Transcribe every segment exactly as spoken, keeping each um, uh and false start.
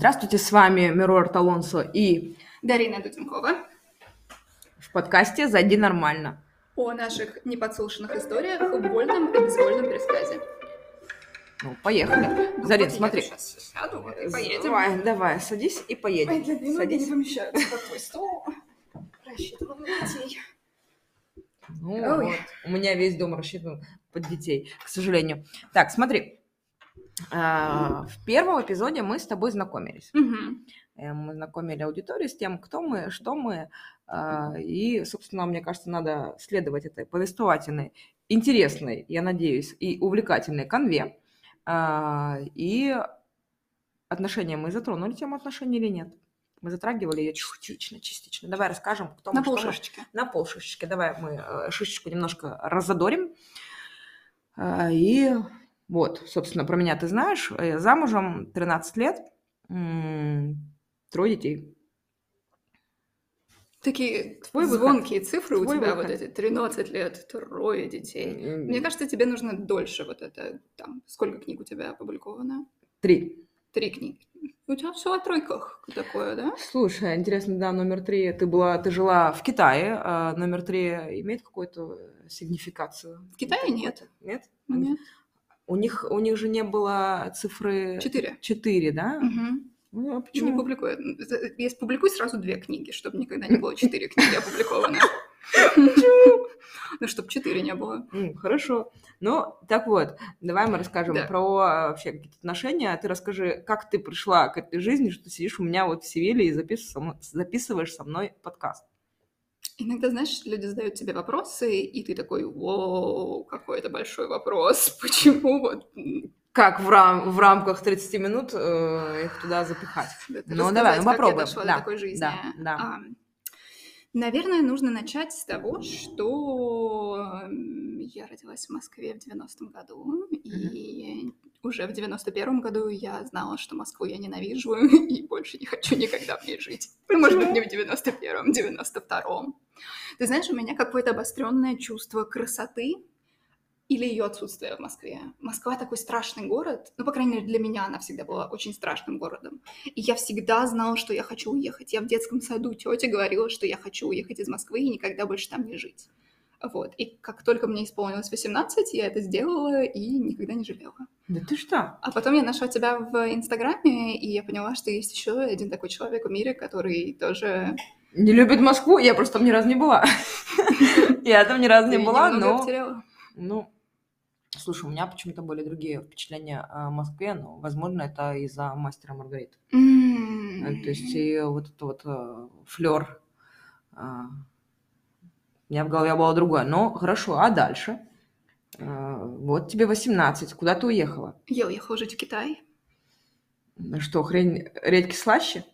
Здравствуйте, с вами Мируэр Толонсо и Дарина Дуденкова в подкасте «Зайди нормально» о наших неподслушанных историях в вольном и безвольном пересказе. Ну, поехали. Ну, Зарин, вот смотри. Я сейчас сяду, вот и поедем. Давай, давай, садись и поедем. Ой, длинные ноги Садись. не помещаются под твой стол. Рассчитывала на детей. Ну, Ой. вот. У меня весь дом рассчитан под детей, к сожалению. Так, смотри. А, в первом эпизоде мы с тобой знакомились. Угу. Мы знакомили аудиторию с тем, кто мы, что мы. а, И, собственно, мне кажется, надо следовать этой повествовательной, интересной, я надеюсь, и увлекательной канве. А, И отношения мы затронули тему отношений или нет? Мы затрагивали ее частично, частично. Давай расскажем, кто мы, На что мы. полшишечки. На полшишечки. Давай мы э, шишечку немножко раззадорим. А, И вот, собственно, про меня ты знаешь. Я замужем, тринадцать лет, м, трое детей. Такие Твой выход. звонкие цифры у Твой тебя, выход. вот эти тринадцать лет, трое детей. М, Мне кажется, тебе нужно дольше вот это, там, сколько книг у тебя опубликовано? Три. Три книги. У тебя все о тройках такое, да? Слушай, интересно, да, номер три. Ты была, ты жила в Китае. а Номер три имеет какую-то сигнификацию? В Китае нет. Нет? Нет. У них, у них же не было цифры Четыре. четыре, да? Угу. Ну, а Не почему? публикует. Если публикуй сразу две книги, чтобы никогда не было четыре книги опубликованы. Ну, чтобы четыре не было. М, Хорошо. Ну, так вот, давай мы расскажем Да. про а, вообще какие-то отношения. Ты расскажи, как ты пришла к этой жизни, что ты сидишь у меня вот в Севиле и записываешь со мной, записываешь со мной подкаст. Иногда, знаешь, люди задают тебе вопросы, и ты такой: воу, какой это большой вопрос. Почему вот... м, Как в, рам- в рамках тридцати минут э, их туда запихать? да, Ну, рассказать, давай, ну как я попробуем. дошла Да, до такой жизни? да, да. А, Наверное, нужно начать с того, что м, я родилась в Москве в девяностом году, и уже в девяносто первом году я знала, что Москву я ненавижу и больше не хочу никогда в ней жить. Ну, может быть, не в девяносто первом, в девяносто втором. Ты знаешь, у меня какое-то обостренное чувство красоты или ее отсутствие в Москве. Москва такой страшный город, ну, по крайней мере, для меня она всегда была очень страшным городом. И я всегда знала, что я хочу уехать. Я в детском саду тете говорила, что я хочу уехать из Москвы и никогда больше там не жить. Вот. И как только мне исполнилось восемнадцать, я это сделала и никогда не жалела. Да ты что? А потом я нашла тебя в Инстаграме, и я поняла, что есть еще один такой человек в мире, который тоже... Не любит Москву? Я просто там ни разу не была. Я там ни разу не Ты была, немного но... потеряла. Ну, слушай, у меня почему-то были другие впечатления о Москве, но, возможно, это из-за «Мастера и Маргариты». М. Э, То есть и вот это вот э, флёр. а, У меня в голове было другое. Но хорошо, а дальше? Э, Вот тебе восемнадцать. Куда ты уехала? Я уехала жить в Китай. Что, хрень редьки слаще?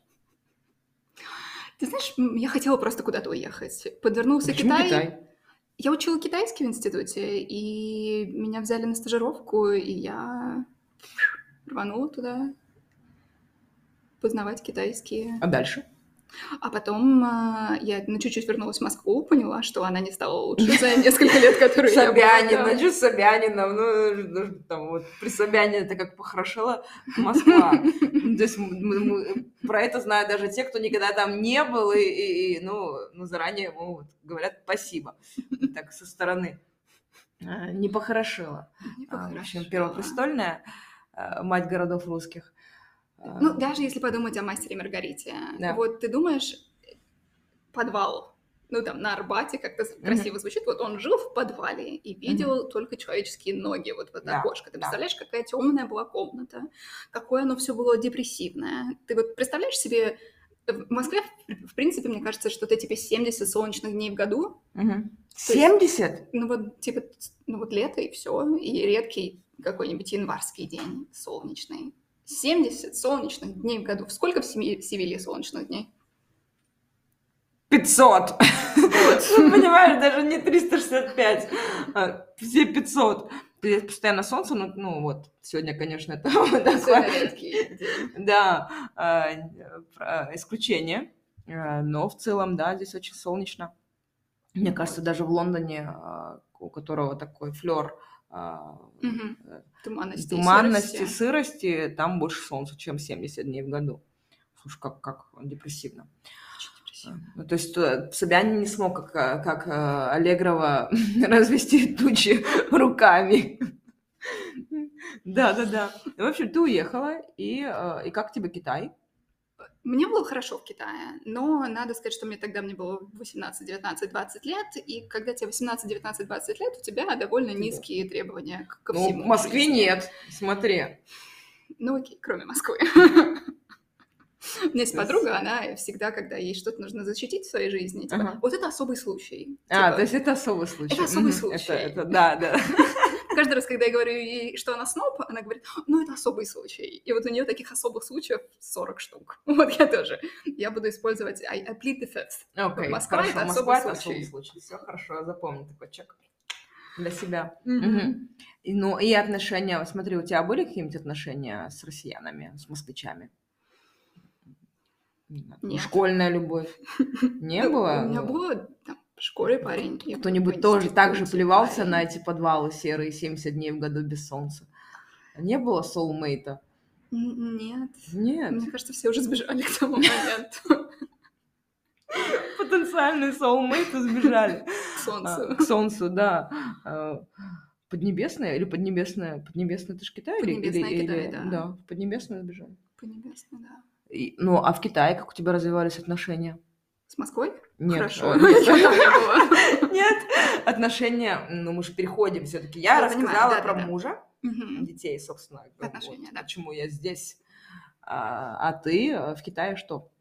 Ты знаешь, м, я хотела просто куда-то уехать. Подвернулся Почему Китай. Китай? Я учила китайский в институте, и меня взяли на стажировку, и я рванула туда познавать китайский. А дальше? А потом а, я ну, чуть-чуть вернулась в Москву, поняла, что она не стала лучше за несколько лет, которые я была. Собянин, да. ну что Собянином, ну, ну, там вот при Собянине это как похорошела Москва. Ну, То есть мы- мы- про это знают даже те, кто никогда там не был, и, и- и, ну, ну, заранее ему вот говорят спасибо. Так со стороны. А, Не похорошела. Не А, В общем, похорошела. первопрестольная а, мать городов русских. А, Ну, даже если подумать о «Мастере и Маргарите», Да. вот ты думаешь, подвал, ну, там, на Арбате как-то Мгм. красиво звучит, вот он жил в подвале и видел только человеческие ноги вот в это Да, окошко. Ты да. представляешь, какая темная была комната, какое оно все было депрессивное. Ты вот представляешь себе, в Москве, в принципе, мне кажется, что-то типа семьдесят солнечных дней в году, Мгм. То есть- семьдесят? ну, вот, типа, ну, вот лето и все, и редкий какой-нибудь январский день солнечный. семьдесят солнечных дней в году. Сколько в Семи- в Севилье солнечных дней? пятьсот. Вот. Ну, понимаешь, даже не триста шестьдесят пять, а все пятьсот. Здесь постоянно солнце, ну, ну вот, сегодня, конечно, это вот Сегодня такое, редкий день. да, а, про- исключение, А, но в целом, да, здесь очень солнечно. Мне кажется, даже в Лондоне, а, у которого такой флёр а, Мгм. э, Туманности, и туманности, серости. сырости, там больше солнца, чем семьдесят дней в году. Слушай, как, как депрессивно. Очень депрессивно. Ну, то есть э, Собянин не смог, как, э, как э, Аллегрова, развести тучи руками. Да-да-да. В общем, ты уехала, и, э, и как тебе Китай? Мне было хорошо в Китае, но надо сказать, что мне тогда мне было восемнадцать, девятнадцать, двадцать лет, и когда тебе восемнадцать, девятнадцать, двадцать лет, у тебя довольно низкие требования к- ко Ну, всему. в в Москве жизни. нет, смотри. Ну окей, кроме Москвы. У меня есть То есть- подруга, она всегда, когда ей что-то нужно защитить в своей жизни, типа, Ага. вот это особый случай. А, Типа, то есть это особый случай. Это особый Мгм. случай. Это, это, да, да. каждый раз, когда я говорю ей, что она сноб, она говорит, ну, это особый случай. И вот у нее таких особых случаев сорок штук. Вот я тоже. Я буду использовать I, I plead the fifth. Окей, Москва хорошо, это Москва особый это случай. особый случай. Все хорошо, я запомню такой чек для себя. Мгм. Мгм. И, ну, и отношения, смотри, у тебя были какие-нибудь отношения с россиянами, с москвичами? Не знаю, Нет. Школьная любовь? Не Ну, было? У меня было там, в школе парень. и Кто-нибудь в тоже так же институте плевался парень. на эти подвалы серые семьдесят дней в году без солнца? Не было соулмейта? Н- Нет. Нет. Мне кажется, все уже сбежали к тому моменту. Потенциальные соулмейты сбежали. К солнцу. А, К солнцу, да. А, Поднебесная или Поднебесная? Поднебесная, это же Китай? или- Поднебесная или, Китай, или- да. Да, в Поднебесную сбежали. Поднебесная, да. И- ну, а в Китае как у тебя развивались отношения? С Москвой? Нет. Хорошо. э, нет. Я там не была. Нет, отношения, ну, мы же переходим все-таки. Я Я рассказала понимаю, про да-да-да. мужа, Мгм. детей, собственно. вот Отношения, да. Почему я здесь. А, а ты э, в Китае что?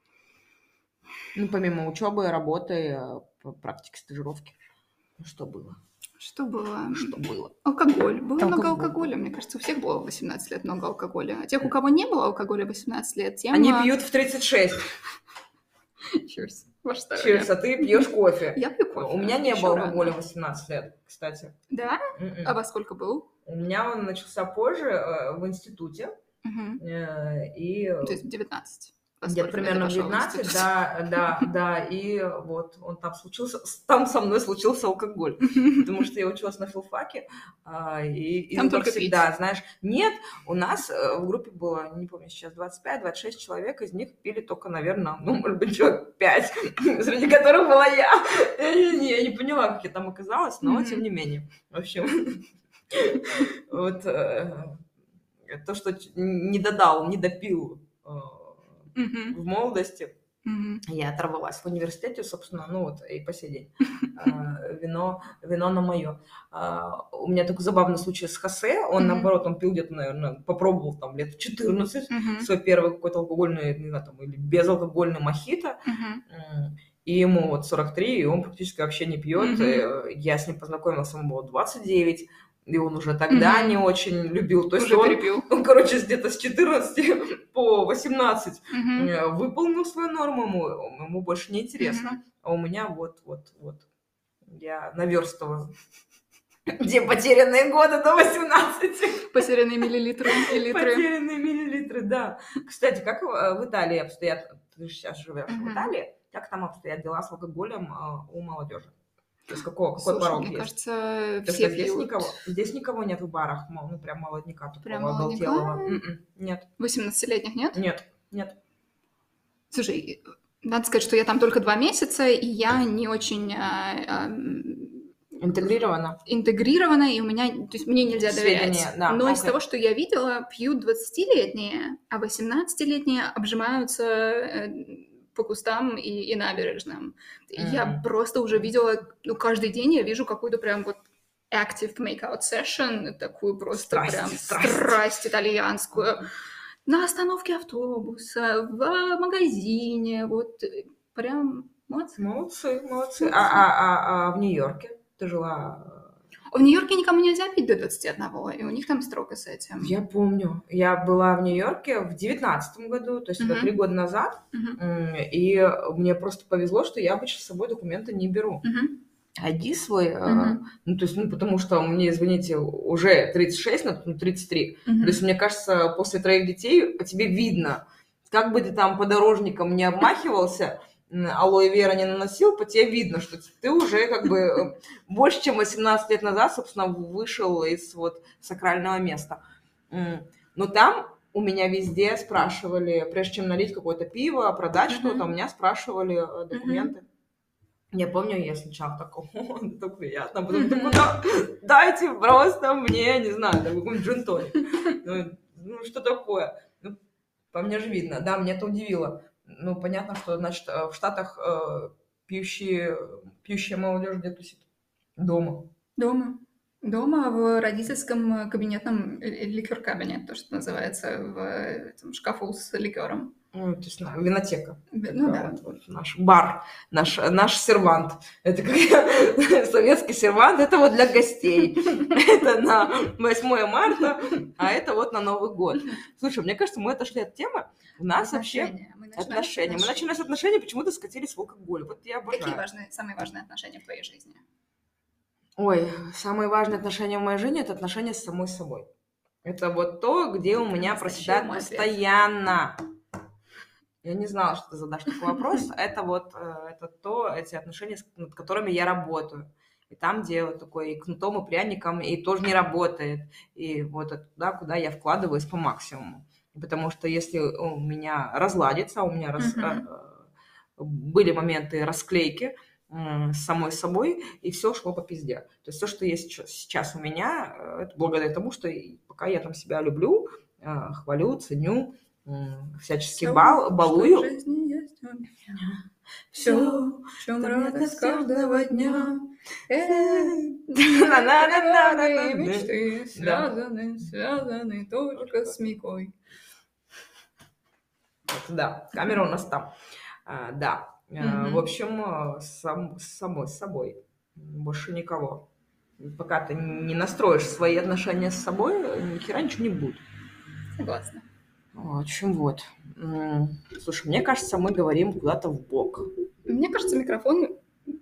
Ну, помимо учебы, работы, э, п- практики, стажировки. Ну, Что было? Что было? Что было? Алкоголь. Было много Алкоголь. алкоголя. Мне кажется, у всех было в восемнадцать лет много алкоголя. А тех, у кого не было алкоголя в восемнадцать лет, тем... Они а, пьют в тридцать шесть. Cheers. Ваше здоровье. Cheers, а ты пьешь кофе. Я пью кофе. У меня не Ещё было рано. алкоголя в восемнадцать лет, кстати. Да? М-м. А во сколько был? У меня он начался позже, э, в институте. Мгм. э, И То есть в девятнадцать. Во где-то сколько лет примерно в ты пошёл в девятнадцать, институт? да, да, да, и вот он там случился, там со мной случился алкоголь, потому что я училась на филфаке, а, и, и Там ну, как только всегда, пить. знаешь, нет, у нас э, в группе было, не помню сейчас, двадцать пять двадцать шесть человек, из них пили только, наверное, ну, может быть, человек пять, среди которых была я. Я не, я не поняла, как я там оказалась, но Мгм. тем не менее, в общем, вот э, то, что ч- не додал, не допил э, Мгм. в молодости, Мгм. я оторвалась в университете, собственно, ну вот и по сей день. А, Вино, вино на мое. У меня такой забавный случай с Хосе. Он, Мгм. наоборот, он пил где-то, наверное, попробовал там лет в четырнадцать Мгм. свой первый какой-то алкогольный, не знаю, там, или безалкогольный мохито. Мгм. М, И ему вот сорок три, и он практически вообще не пьет. Мгм. И Я с ним познакомилась, ему было двадцать девять, и он уже тогда Мгм. не очень любил. То есть Уже он, перепил. он, короче, где-то с четырнадцати по восемнадцать Мгм. э, выполнил свою норму, ему, ему больше не интересно. Мгм. А у меня вот, вот, вот, я наверстываю. Где потерянные годы до восемнадцати? Потерянные миллилитры и литры. Потерянные миллилитры, да. Кстати, как э, в Италии обстоят, ты же сейчас живешь в Мгм. Италии, как там обстоят дела с алкоголем э, у молодежи? То есть какого, какой Слушай, порог мне есть? кажется, Потому все что здесь пьют. никого, здесь никого нет в барах, мол, ну прям молодняка такого Прям молодняка? оголтелого. М-м, Нет, восемнадцатилетних нет? нет, нет. Слушай, надо сказать, что я там только два месяца, и я не очень а, а, м, Интегрировано. интегрирована, и у меня, то есть мне нельзя доверять. Сведения, да, Но из окей. того, что я видела, пьют двадцатилетние, а восемнадцатилетние обжимаются э, по кустам и, и набережным. Я Мгм. просто уже видела, ну, каждый день я вижу какую-то прям вот active make-out session, такую просто Страсть, прям страсть. страсть итальянскую. На остановке автобуса, в магазине, вот э, прям молодцы. Молодцы, молодцы. Молодцы. А, а, а, а в Нью-Йорке ты жила? В Нью-Йорке никому нельзя пить до двадцати одного, и у них там строго с этим. Я помню. Я была в Нью-Йорке в девятнадцатом году, то есть это Мгм. три года назад. Мгм. М, И мне просто повезло, что я обычно с собой документы не беру. Мгм. ай ди свой, э, Мгм. ну, то есть, ну, потому что мне, извините, уже тридцать шесть, ну, тридцать три. Мгм. То есть, мне кажется, после троих детей по тебе видно, как бы ты там по дорожникам не обмахивался, м, алоэ вера не наносил, по тебе видно, что ты уже как бы э, больше, чем восемнадцать лет назад, собственно, вышел из вот сакрального места. М, Но там у меня везде спрашивали, прежде чем налить какое-то пиво, продать Мгм. что-то, у меня спрашивали э, Мгм. документы. Я помню, я сначала такой, о, так приятно, а потом Мгм. такой, да, дайте просто мне, не знаю, там, какой-нибудь джин-тоник. Ну, ну, что такое? Ну, по мне же видно. Да, меня это удивило. Ну, понятно, что, значит, э, в Штатах э, пьющие, пьющая молодежь где тусит? Дома. Дома. Дома в родительском э, кабинетном э, ликер-кабинет, то, что называется, в э, этом шкафу с ликером. Ну, то есть, на- винотека. Б- Ну Такая да. вот, вот наш бар, наш, наш сервант. Это как советский сервант, это вот для гостей. Это на восьмое марта, а это вот на Новый год. Слушай, мне кажется, мы отошли от темы. У нас вообще Отношения. Мы начинали с отношения. Мы начали с отношений, почему-то скатились в алкоголь. Вот я Какие обожаю. важные, самые важные отношения в твоей жизни? Ой, самые важные отношения в моей жизни – это отношения с самой собой. Это вот то, где у меня Настоящий проседает мой ответ. постоянно. Я не знала, что ты задашь такой вопрос. Это вот э, это то, эти отношения, с- над которыми я работаю. И там, где вот такой и кнутом, и пряником, и тоже не работает. И вот это туда, куда я вкладываюсь по максимуму. Потому что если у меня разладится, у меня раз- Мгм. э, э, были моменты расклейки э, с самой собой, и все шло по пизде. То есть все, что есть сейчас- сейчас у меня, э, это благодаря тому, что и пока я там себя люблю, э, хвалю, ценю, м, всячески Всё, бал, что в балую. жизни есть у меня. Все, Всё, в чём радость каждого дня. На-на-на-на-на-на. Э, мечты Да. связаны, связаны только с Микой. Вот, да, камера у нас там. А, да. А, Мгм. в общем, а, сам, с самой собой. Больше никого. Пока ты не настроишь свои отношения с собой, ни хера ничего не будет. Согласна. В общем, вот. М, Слушай, мне кажется, мы говорим куда-то в бок. Мне кажется, микрофон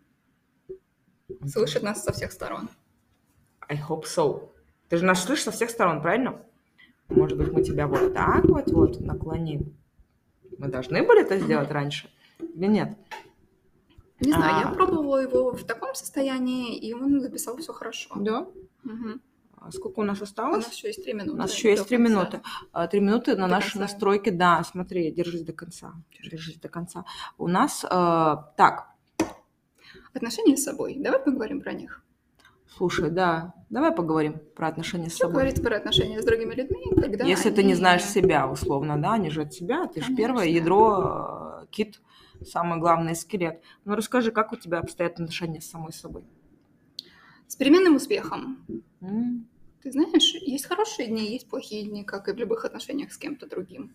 слышит нас со всех сторон. I hope so. Ты же нас слышишь со всех сторон, правильно? Может быть, мы тебя вот так вот вот наклоним. Мы должны были это сделать раньше или нет? Не знаю, я А, пробовала его в таком состоянии, и он записал все хорошо. Да. Мгм. А сколько у нас У нас осталось? еще есть три минуты. У нас еще есть до три конца. минуты. А, Три минуты на До наши конца. настройки. Да, смотри, держись до конца. Держись до конца. У нас а, так. Отношения с собой. Давай поговорим про них. Слушай, да, давай поговорим про отношения с Что собой. говорить про отношения с другими людьми, когда Если ты не они- знаешь себя, условно, да, они же от себя, ты же первое Конечно. ядро, э, кит, самый главный скелет. Ну расскажи, как у тебя обстоят отношения с самой собой? С переменным успехом. М, Ты знаешь, есть хорошие дни, есть плохие дни, как и в любых отношениях с кем-то другим.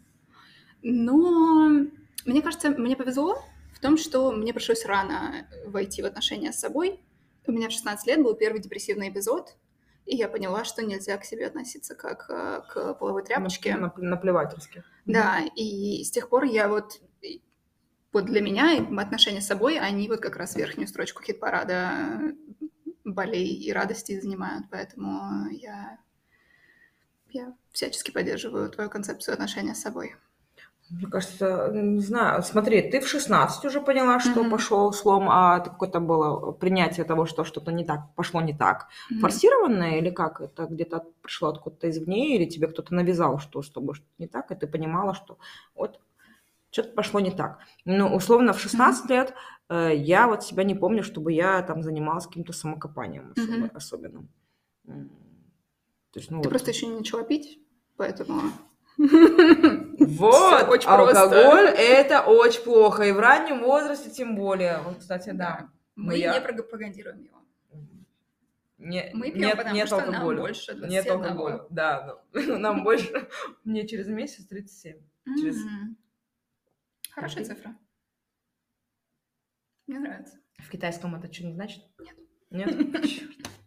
Но мне кажется, мне повезло в том, что мне пришлось рано войти в отношения с собой. У меня в шестнадцать лет был первый депрессивный эпизод, и я поняла, что нельзя к себе относиться как э, к половой тряпочке. нап- Наплевательски. Да, и с тех пор я вот... и Вот для меня отношения с собой, они вот как раз верхнюю строчку хит-парада болей и радостей занимают, поэтому я, я всячески поддерживаю твою концепцию отношения с собой. Мне кажется, не знаю, смотри, ты в шестнадцать уже поняла, что Мгм. пошел слом, а это какое-то было принятие того, что что-то не так, пошло не так. Мгм. Форсированное или как? Это где-то пришло откуда-то извне, или тебе кто-то навязал, что с тобой что-то не так, и ты понимала, что вот что-то пошло не так. Ну, условно, в шестнадцать лет э, я вот себя не помню, чтобы я там занималась каким-то самокопанием особо- Мгм. особенным. М, То есть, ну Ты вот. просто еще не начала пить, поэтому... Вот, Всё очень алкоголь просто. это очень плохо, и в раннем возрасте тем более. Вот, кстати, да. Да. Но Мы я- не пропагандируем его. Не- Мы пьем, нет, потому нет что нам алкоголя. больше двадцати Нет одного. алкоголя, да. ну, Нам больше, мне через месяц тридцать семь. Через- М. Хорошая Окей. цифра. Мне нравится. В китайском это что не значит? Нет. Нет? Чёрт.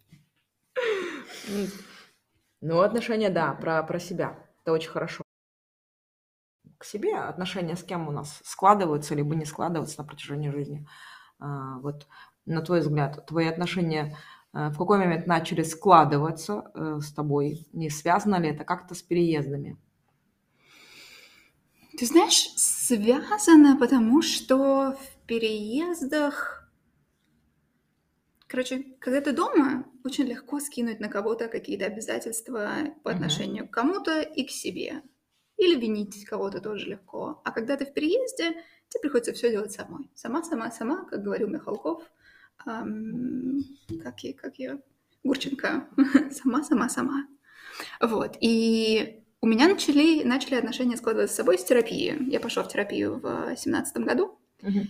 М. Ну, отношения, да, про, про себя. Это очень хорошо. К себе отношения с кем у нас складываются, либо не складываются на протяжении жизни. А, Вот, на твой взгляд, твои отношения э, в какой момент начали складываться э, с тобой? Не связано ли это как-то с переездами? Ты знаешь, связано, потому что в переездах... Короче, когда ты дома, очень легко скинуть на кого-то какие-то обязательства по Мгм. отношению к кому-то и к себе. Или винить кого-то тоже легко. А когда ты в переезде, тебе приходится все делать самой. Сама, сама, сама, как говорил Михалков, эм, как, и, как ее, Гурченко, сама, сама, сама. Вот. И у меня начали, начали отношения складываться с собой с терапии. Я пошла в терапию в семнадцатом году. Мгм.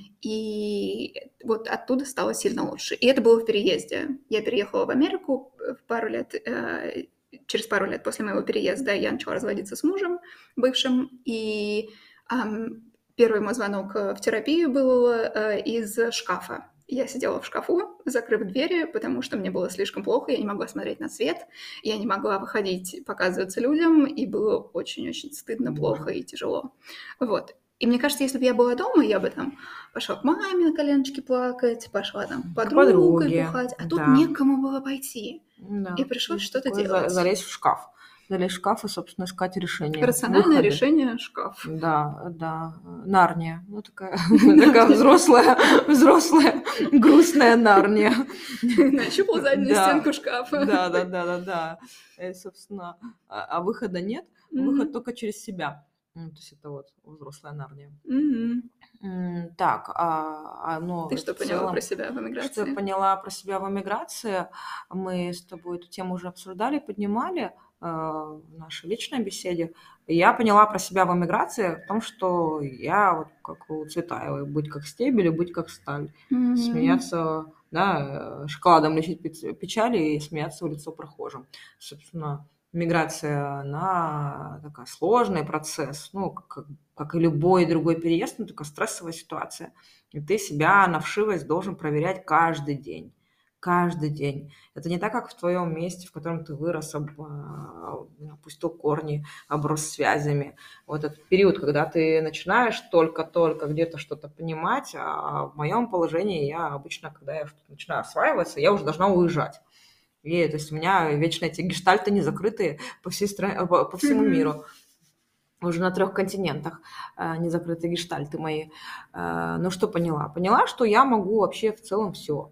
И вот оттуда стало сильно лучше. И это было в переезде. Я переехала в Америку в пару лет, э, через пару лет после моего переезда я начала разводиться с мужем бывшим. И ам, первый мой звонок в терапию был э, из шкафа. Я сидела в шкафу, закрыв двери, потому что мне было слишком плохо, я не могла смотреть на свет, я не могла выходить, показываться людям, и было очень-очень стыдно, Боже. плохо и тяжело. Вот. И мне кажется, если бы я была дома, я бы там пошла к маме на коленочки плакать, пошла там к К подругой подруге, бухать, а тут да. некому было пойти. Да. И пришлось И что-то такое за- делать. залезть в шкаф. Залезть в шкаф и, собственно, искать решение. Рациональное выходы. решение — шкаф. Да, да. Нарния. Ну, такая, такая взрослая, взрослая, грустная Нарния. Нащупал заднюю Да. стенку шкафа. Да, да, да, да, да. И, собственно, а, а выхода нет. Выход Мгм. только через себя. Ну, то есть это вот взрослая Нарния. Мгм. М, Так, а, а, но Ты что в поняла про целом, себя в что я эмиграции? поняла про себя в эмиграции, мы с тобой эту тему уже обсуждали, поднимали э, в нашей личной беседе. И я поняла про себя в эмиграции в том, что я вот как у Цветаевой, быть как стебель и быть как сталь. Мгм. Смеяться, да, э, шоколадом лечить печ- печали и смеяться в лицо прохожим. Собственно, миграция, она такая сложный процесс, ну, как, как и любой другой переезд, ну, такая стрессовая ситуация. И ты себя на вшивость должен проверять каждый день. Каждый день. Это не так, как в твоем месте, в котором ты вырос, об- а, опустил корни, оброс связями. Вот этот период, когда ты начинаешь только-только где-то что-то понимать, а в моем положении я обычно, когда я что-то начинаю осваиваться, я уже должна уезжать. И, то есть у меня вечно эти гештальты не закрытые по, всей стране, по, по всему Мгм. миру. Уже на трех континентах э, не закрытые гештальты мои. Э, ну, что поняла? Поняла, что я могу вообще в целом все.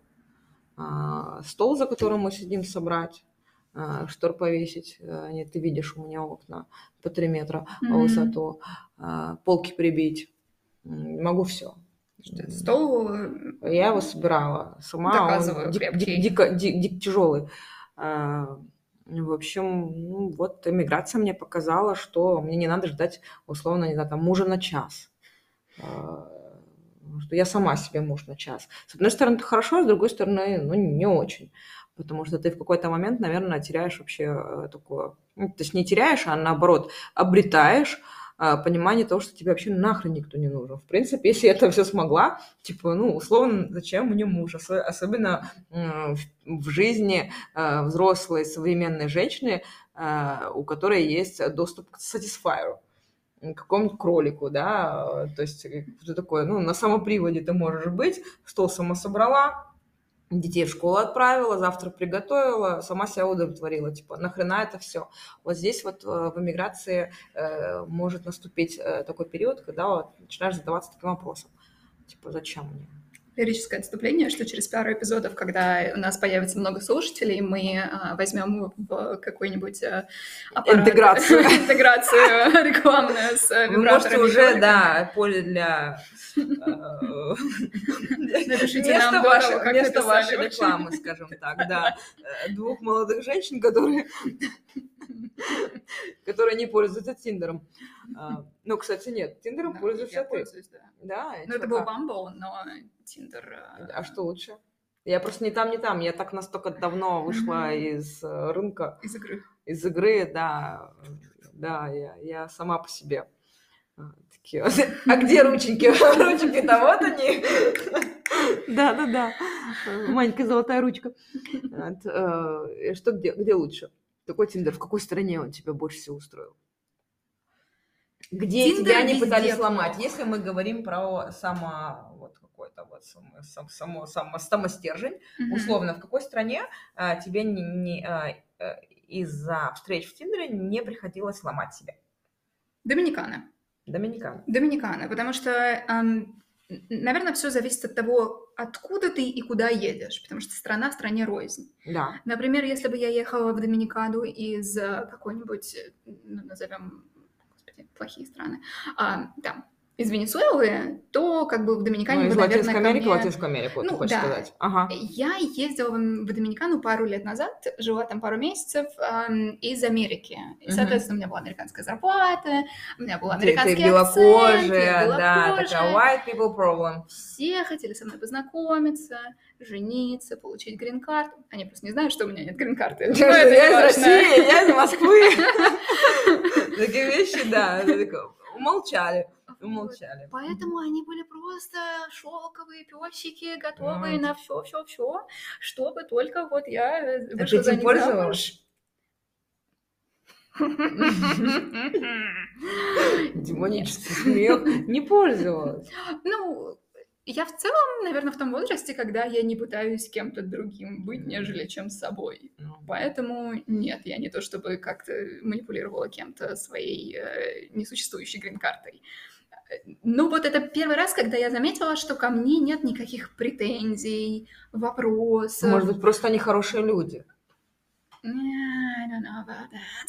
Стол, за которым мы сидим, собрать, э, штор повесить. Э, Нет, ты видишь, у меня окна по три метра в Мгм. высоту. э, Полки прибить. М, Могу все. Что стол, э, Я его собирала сама, доказываю, он дик- дик- крепкий. дико, ди- дико тяжелый. А, В общем, ну, вот эмиграция мне показала, что мне не надо ждать, условно, не знаю, там, мужа на час. А, Что я сама себе муж на час. С одной стороны, это хорошо, а с другой стороны, ну, не очень. Потому что ты в какой-то момент, наверное, теряешь вообще э, такое... Ну, то есть не теряешь, а наоборот, обретаешь а, понимание того, что тебе вообще нахрен никто не нужен. В принципе, если я это все смогла, типа, ну, условно, зачем мне муж? Осо- Особенно м, в в жизни э, взрослой современной женщины, э, у которой есть доступ к Satisfyer, к какому-нибудь кролику, да, э, то есть э, что такое, ну, на самоприводе ты можешь быть, стол сама собрала, детей в школу отправила, завтрак приготовила, сама себя удовлетворила, типа, нахрена это все. Вот здесь вот э, в эмиграции э, может наступить э, такой период, когда вот начинаешь задаваться таким вопросом, типа, зачем мне? Лирическое отступление, что через пару эпизодов, когда у нас появится много слушателей, мы а, возьмем в какой-нибудь а, аппарат Интеграцию. интеграцию рекламную с Вы можете вибраторами и уже, кроликами. да, поле для э, Напишите нам место до вашей, того, как место написали вашей вообще. рекламы, скажем так, да. Э, Двух молодых женщин, которые, которые не пользуются Тиндером. А, Ну, кстати, нет, Тиндером Да, пользуешься я ты. пользуюсь, да. Да, и Ну, чё, это был как? Bumble, но Tinder... А что лучше? Я просто не там, не там. Я так настолько давно вышла Мгм. из э, рынка, Из игры. из игры, да, да, я, я сама по себе. А, такие вот. А где рученьки? Рученьки-то вот они. Да, да, да. Маленькая золотая ручка. Вот, э, Что где, где лучше? Какой Тиндер? В какой стране он тебя больше всего устроил? Где Тиндер тебя не везде пытались сломать? плох. Если мы говорим про само вот какой-то вот само, сам- само, само, самостержень, Мгм. условно, в какой стране а, тебе не, не, а, э, из-за встреч в Тиндере не приходилось сломать себя? Доминикана. Доминикана. Доминикана, потому что, эм, н- наверное, все зависит от того, откуда ты и куда едешь, потому что страна стране рознь. Да. Например, если бы я ехала в Доминикану из э, какой-нибудь, э, ну, назовем, господи, плохие страны, а, там, из Венесуэлы, то как бы в Доминикане Ну, из бы, наверное, Латинской ко Америки, мне... Латинскую Америку, ты Ну, хочешь да. сказать. Ага. Я ездила в в Доминикану пару лет назад, жила там пару месяцев ам, из Америки. И, Мгм. соответственно, у меня была американская зарплата, у меня был Ты, ты американский акцент, я белокожая, да, такая белокожая. white people problem. Все хотели со мной познакомиться, жениться, получить грин-карту. Они просто не знают, что у меня нет грин-карты. Но это не Я из важно. России, я из Москвы. Такие вещи, да, умолчали. Умолчали. Поэтому они были просто шелковые песики, готовые Вот. на все-все-все, чтобы только вот я э, А вышла ты за этим них пользовалась? замуж. Демонический смех. Не пользовалась. Ну, я в целом, наверное, в том возрасте, когда я не пытаюсь кем-то другим быть, нежели чем с собой. Ну, Поэтому нет, я не то чтобы как-то манипулировала кем-то своей э, несуществующей грин-картой. Ну, вот это первый раз, когда я заметила, что ко мне нет никаких претензий, вопросов. Может быть, просто они хорошие люди. I don't know about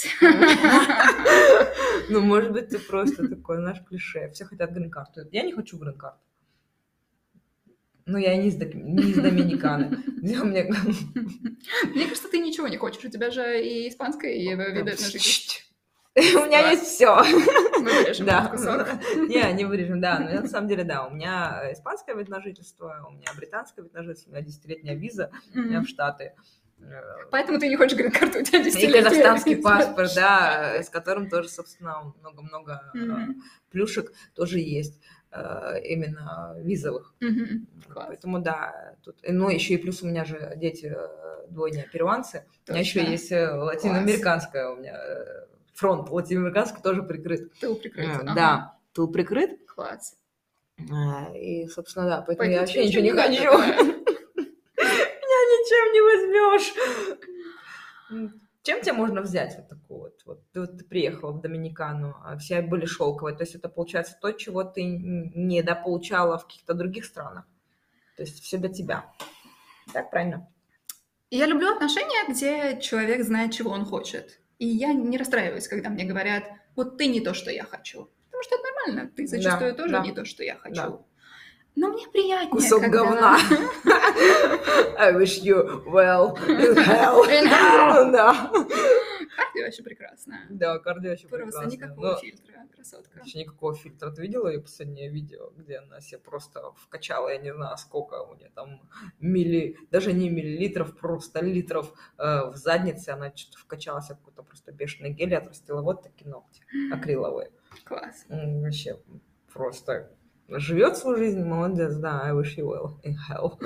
that. Ну, может быть, ты просто такой, наш клише. Все хотят грин-карту. Я не хочу грин-карту. Ну, я не из, До- не из Доминиканы. Где у меня... Мне кажется, ты ничего не хочешь. У тебя же и испанское, и виды на жительство. У меня есть все. Мы вырежем Да. этот кусок. Не, не вырежем, да. Но на самом деле, да, у меня испанское вид на жительство, у меня британское вид на жительство, у меня десятилетняя виза, у меня в Штаты. Поэтому ты не хочешь грин-карту, у тебя И десятилетняя казахстанский виза. паспорт, да, с которым тоже, собственно, много-много Мгм. э, плюшек тоже есть, э, именно визовых. Мгм. Класс. Поэтому да, тут, ну еще и плюс у меня же дети э, двойня перуанцы, у меня еще Точно. есть э, латиноамериканская, у меня э, фронт латиноамериканский тоже прикрыт. Тыл прикрыт. Э, Ага. Да, тыл прикрыт, Класс. э, и, собственно, да, поэтому Поэтому я тебе вообще ничего не надо, хочу. да. Меня ничем не возьмешь. Чем тебя можно взять вот такую вот? Вот ты, вот ты приехала в Доминикану, а все были шелковые. То есть это получается то, чего ты н- не дополучала в каких-то других странах. То есть все для тебя. Так, правильно? Я люблю отношения, где человек знает, чего он хочет. И я не расстраиваюсь, когда мне говорят, вот ты не то, что я хочу. Потому что это нормально, ты зачастую Да, тоже да. не то, что я хочу. Да. Но мне приятнее, Кусок когда... говна. I wish you well in hell. In hell. Да. Карди вообще прекрасная. Да, Карди очень Просто прекрасная. никакого Но фильтра, красотка. вообще никакого фильтра. Ты видела ее последнее видео, где она себе просто вкачала, я не знаю, сколько у нее там милли, даже не миллилитров, просто литров э, в заднице. Она что-то вкачала себе какой-то просто бешеный гель и отрастила вот такие ногти акриловые. Класс. М, Вообще просто живет свою жизнь, молодец, да, I wish you well in hell.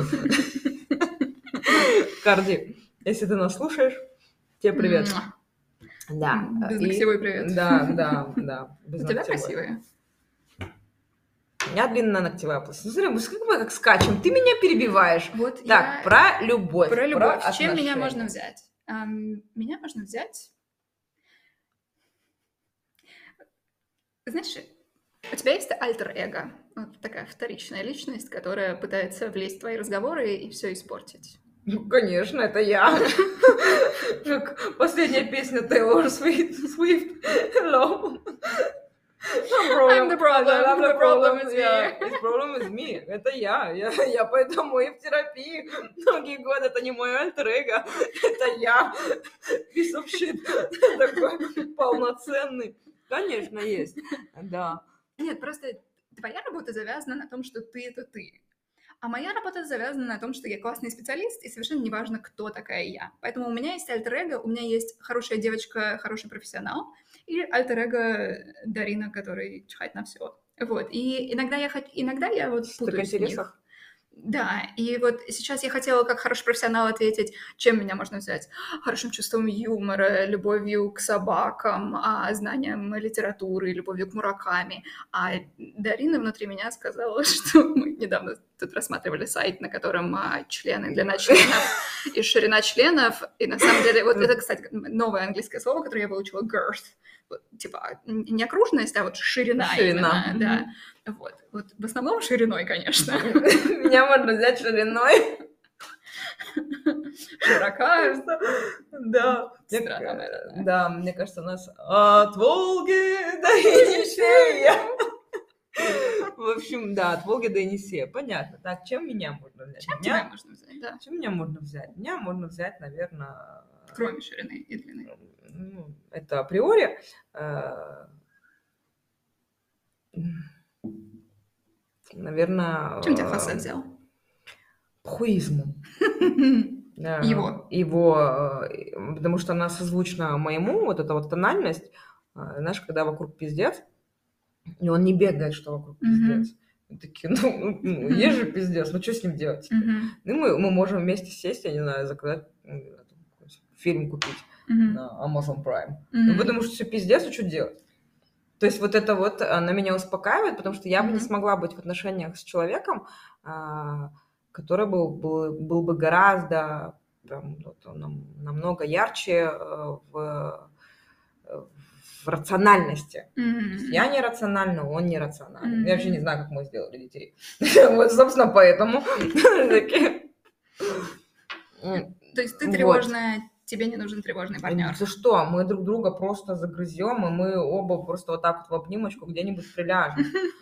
Карди, если ты нас слушаешь, тебе привет. Муа. Да. Безногтевой и- привет. Да, да, да. У тебя безногтевой. красивые. У меня длинная ногтевая полость. Ну, смотри, мы как мы как скачем. Ты меня перебиваешь. Вот Так, я... про любовь. Про любовь. Чем меня отношения. можно взять? Ам, меня можно взять... Знаешь, у тебя есть альтер-эго, вот такая вторичная личность, которая пытается влезть в твои разговоры и все испортить. Ну, конечно, это я. Как последняя песня Taylor Swift. Swift. Hello. I'm the problem, I'm the problem is me. Yeah, the problem is me. Это я. я. Я поэтому и в терапии многие годы. Это не мой альтер-эго. Это я. Piece of shit. Такой полноценный. Конечно, есть. Да. Нет, просто твоя работа завязана на том, что ты — это ты. А моя работа завязана на том, что я классный специалист, и совершенно неважно, кто такая я. Поэтому у меня есть альтер-эго, у меня есть хорошая девочка, хороший профессионал, и альтер-эго Дарина, который чихает на все. Вот. И иногда я, хот- иногда я вот Столько путаюсь в них. интересов. Да, и вот сейчас я хотела как хороший профессионал ответить, чем меня можно взять. Хорошим чувством юмора, любовью к собакам, а, знанием литературы, любовью к Мураками. А Дарина внутри меня сказала, что мы недавно тут рассматривали сайт, на котором а, члены, длина членов и ширина членов. И на самом деле, вот это, кстати, новое английское слово, которое я выучила, girth. Вот, типа, не окружность, а вот ширина, Ширина. именно, да. Вот. Вот в основном шириной, конечно. Меня можно взять шириной. Широка. Да. Страна моя родная. Да, мне кажется, у нас от Волги до Енисея. В общем, да, от Волги до Енисея. Понятно. Так, чем меня можно взять? Чем меня... тебя можно взять, да? Чем меня можно взять? Меня можно взять, наверное... Кроме ширины и длины. Ну, это априори. Наверное... Чем тебя Хосе взял? Пхуизмом. Да, Его. Его, потому что она созвучна моему, вот эта вот тональность, знаешь, когда вокруг пиздец, и он не бегает, что вокруг пиздец. Mm-hmm. Такие, ну, ну, есть же пиздец, ну что с ним делать теперь? Mm-hmm. Ну, мы, мы можем вместе сесть, я не знаю, заказать, фильм купить mm-hmm. на Amazon Prime. Mm-hmm. Ну, потому что все пиздец, и что делать? То есть вот это вот, она меня успокаивает, потому что я mm-hmm. бы не смогла быть в отношениях с человеком, который был, был, был бы гораздо прям, вот, намного ярче в, в рациональности. Mm-hmm. Я нерациональна, он нерациональный. Mm-hmm. Я вообще не знаю, как мы сделали детей. Вот, собственно, поэтому. То есть ты тревожная, тебе не нужен тревожный партнер. За что? Мы друг друга просто загрызем, и мы оба просто вот так вот в обнимочку где-нибудь приляжем.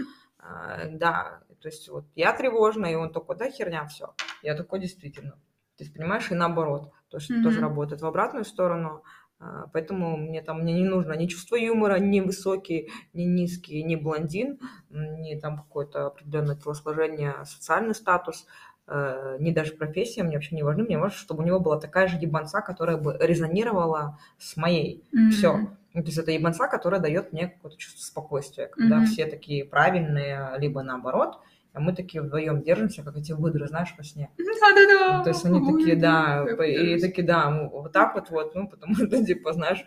Да. То есть вот я тревожная, и он такой, да, херня, все. Я такой, действительно. То есть, понимаешь, и наоборот. То, что mm-hmm. тоже работает в обратную сторону. Поэтому мне там мне не нужно ни чувство юмора, ни высокий, ни низкий, ни блондин, ни там какое-то определенное телосложение, социальный статус, ни даже профессия мне вообще не важны. Мне важно, чтобы у него была такая же ебанца, которая бы резонировала с моей. Mm-hmm. Все. То есть это ебанца, которая дает мне какое-то чувство спокойствия, когда mm-hmm. все такие правильные, либо наоборот, а мы такие вдвоем держимся, как эти выдры, знаешь, во сне. Да-да-да. То есть они Ой, такие, да, и такие, да, вот так вот, вот, ну, потому что, типа, знаешь,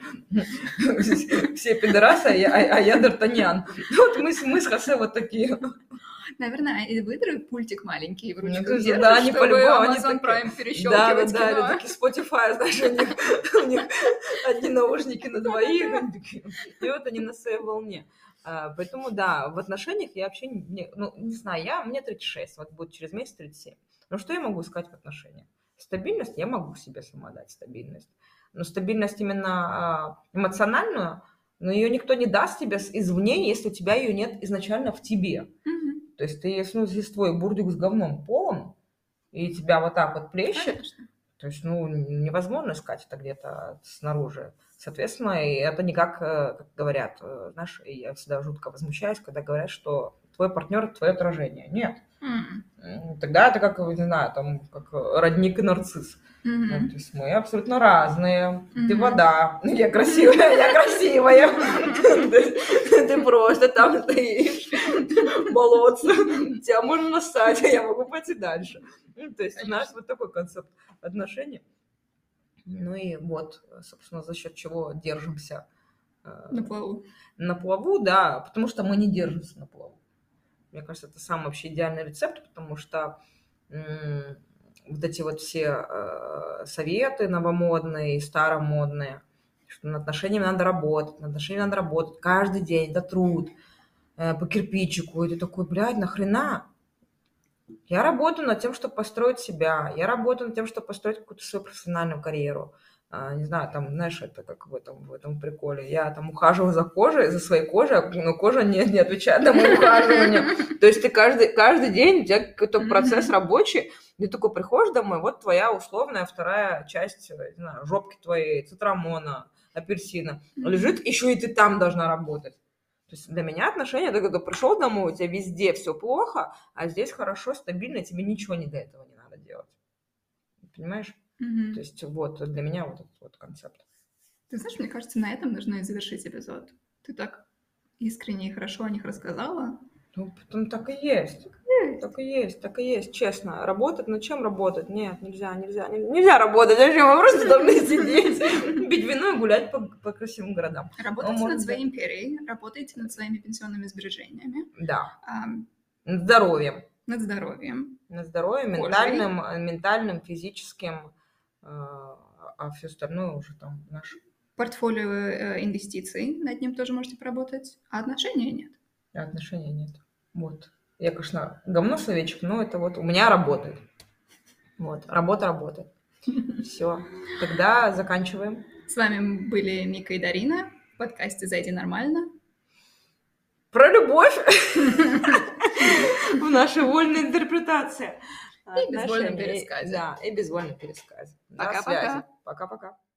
все пидорасы, а я, а я Д'Артаньян. Вот мы, мы с Хосе вот такие. Наверное, и выдры пультик маленький в ручку ну, держат, да, они чтобы Amazon Prime такие, перещелкивать да, кино. Да, такие Spotify, знаешь, у них, у них одни наушники на двоих, и вот они на своей волне. А, поэтому, да, в отношениях я вообще, не, ну, не знаю, я, мне тридцать шесть, вот будет через месяц тридцать семь. Но что я могу искать в отношениях? Стабильность, я могу себе сама дать стабильность. Но стабильность именно эмоциональную, но ее никто не даст тебе извне, если у тебя ее нет изначально в тебе. Mm-hmm. То есть ты, если, ну, если твой бурдюк с говном полон, и тебя вот так вот плещет, конечно. То есть, ну, невозможно искать это где-то снаружи. Соответственно, и это не как, как говорят, знаешь, я всегда жутко возмущаюсь, когда говорят, что твой партнер – твое отражение. Нет. Mm. Тогда это как, не знаю, там, как родник и нарцисс. Mm-hmm. Ну, то есть мы абсолютно разные. Mm-hmm. Ты вода, я красивая, я красивая. Ты просто там стоишь, болотце. Тебя можно нассать, а я могу пойти дальше. То есть у нас вот такой концепт отношений. Ну и вот, собственно, за счет чего держимся. На плаву. На плаву, да, потому что мы не держимся на плаву. Мне кажется, это самый вообще идеальный рецепт, потому что м- вот эти вот все э- советы новомодные и старомодные, что над отношениями надо работать, над отношениями надо работать каждый день, это труд, э- по кирпичику, и ты такой, блядь, нахрена? Я работаю над тем, чтобы построить себя, я работаю над тем, чтобы построить какую-то свою профессиональную карьеру. А, не знаю, там, знаешь, это как в этом, в этом приколе. Я там ухаживаю за кожей, за своей кожей, но кожа не, не отвечает на мое ухаживание. То есть ты каждый, каждый день, у тебя какой-то процесс рабочий, ты такой приходишь домой, вот твоя условная вторая часть, не знаю, жопки твоей, цитрамона, апельсина лежит, еще и ты там должна работать. То есть для меня отношения, ты когда пришел домой, у тебя везде все плохо, а здесь хорошо, стабильно, тебе ничего не до этого не надо делать. Понимаешь? Mm-hmm. То есть вот для меня вот этот вот концепт. Ты знаешь, мне кажется, на этом нужно и завершить эпизод. Ты так искренне и хорошо о них рассказала. Ну, потом так и есть. Так и есть. Так и есть, так и есть, честно. Работать, над чем работать? Нет, нельзя, нельзя. Нельзя работать, зачем? Мы просто должны сидеть, пить вино и гулять по, по красивым городам. Работайте над своей империей, работайте над своими пенсионными сбережениями. Да. Над здоровьем. Над здоровьем. Над здоровьем, ментальным, ментальным, физическим, а все остальное уже там наше. Портфолио инвестиций, над ним тоже можете поработать, а отношения нет. А отношений нет. Вот. Я, конечно, говно советчик, но это вот у меня работает. Вот, работа работает. Все, тогда заканчиваем. С вами были Мика и Дарина в подкасте «Зайди нормально». Про любовь в нашей вольной интерпретации. И безвольном пересказе. Да, и безвольном пересказе. Пока-пока. Пока-пока.